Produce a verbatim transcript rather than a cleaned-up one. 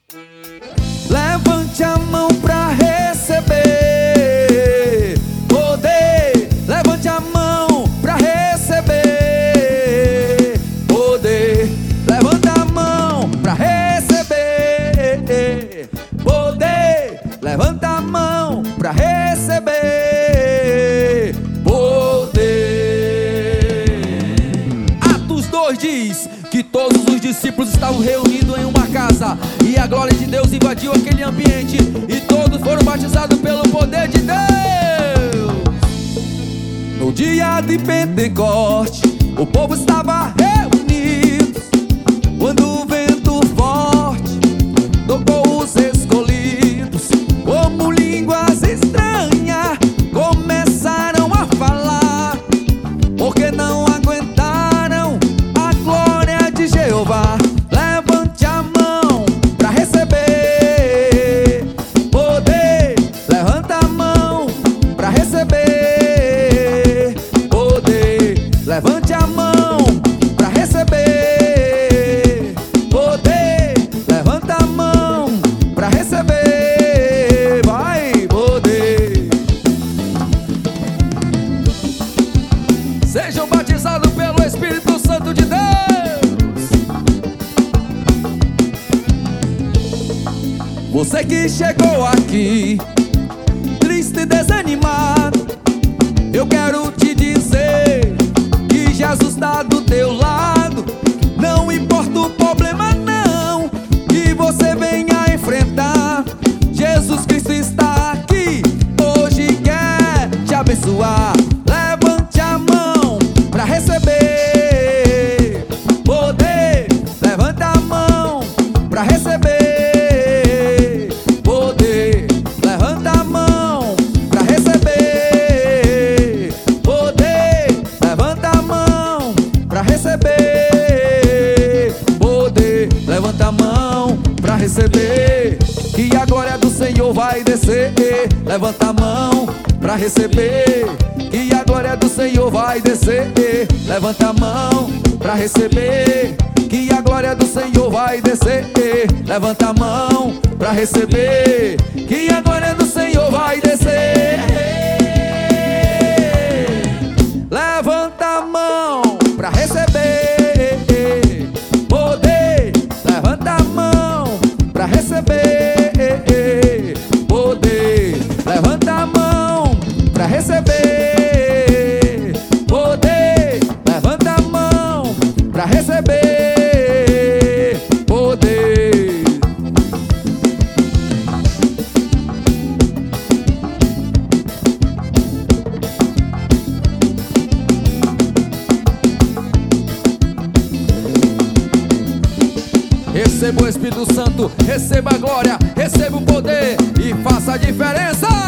Levante a mão pra receber poder. Levante a mão pra receber poder. Levanta a mão pra receber poder. Levanta a mão pra receber poder. Atos dois diz que todos os discípulos estavam reunidos em uma casa, e a glória de Deus invadiu aquele ambiente, e todos foram batizados pelo poder de Deus. No dia de Pentecoste, o povo estava reunido, quando o vento forte tocou os escolhidos, como línguas estranhas começaram a falar, porque não aguentaram a glória de Jeová. Levante a mão pra receber poder. Levanta a mão pra receber poder. Levante a mão pra receber poder. Levanta a mão pra receber, vai, poder. Sejam batizados pelo Espírito Santo de Deus. Você que chegou aqui triste e desanimado, eu quero te dizer que Jesus está do teu lado. Não importa o problema não que você venha enfrentar, Jesus Cristo está aqui, hoje quer te abençoar. Levante a mão pra receber poder. Levanta a mão pra receber poder. Levanta a mão pra receber poder. Levanta a mão pra receber poder. Levanta a mão pra receber, que a glória do Senhor vai descer. Levanta a mão pra receber, que a glória do Senhor vai descer. Levanta a mão pra receber, que a glória do Senhor vai descer. Levanta a mão pra receber, que a glória do Senhor vai descer. Levanta a mão pra receber poder. Levanta a mão pra receber poder. Levanta a mão pra receber poder. Levanta a mão pra receber poder. Receba o Espírito Santo, receba a glória, receba o poder e faça a diferença.